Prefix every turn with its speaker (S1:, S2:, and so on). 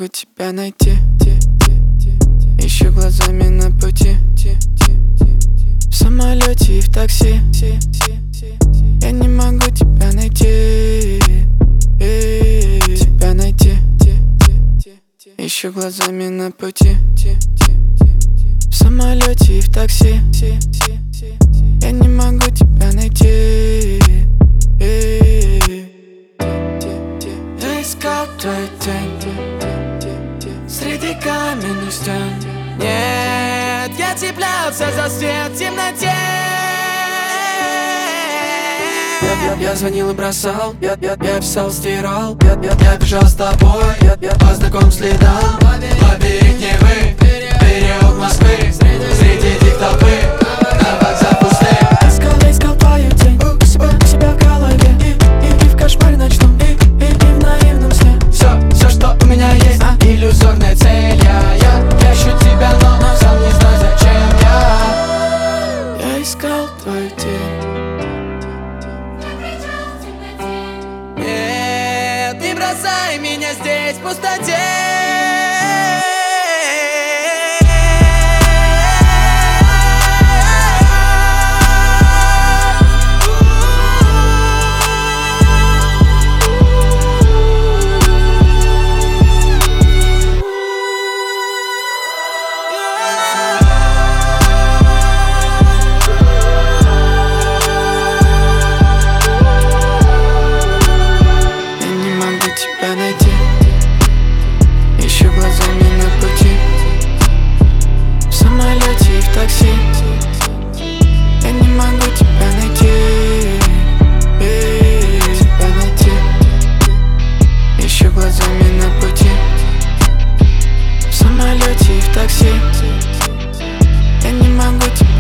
S1: могу тебя найти. Ищу глазами на пути, в самолете и в такси. Я не могу тебя найти, тебя найти. Ищу глазами на пути, в самолете и в такси. Я не могу тебя найти. Я искал твою тень среди каменных стен. Нет, я цеплялся за свет в темноте. Я звонил и бросал, я писал, стирал, я бежал с тобой, я по знакомым следам. Лабиринт Невы, переулок Москвы, среди этих толпы, на вокзал пустых. Искал твою тень у себя в голове, и в кошмаре ночном, и в наивном сне. Все, что у меня есть, иллюзорная цель. Я ищу тебя, но сам не знаю, зачем я искал твою тень. Нет, не бросай меня здесь в пустоте. Тебя найти, ищу глазами на пути, в самолете и в такси. Я не могу тебя найти, тебя найти. Ищу глазами на пути, в самолете и в такси. Я не могу тебя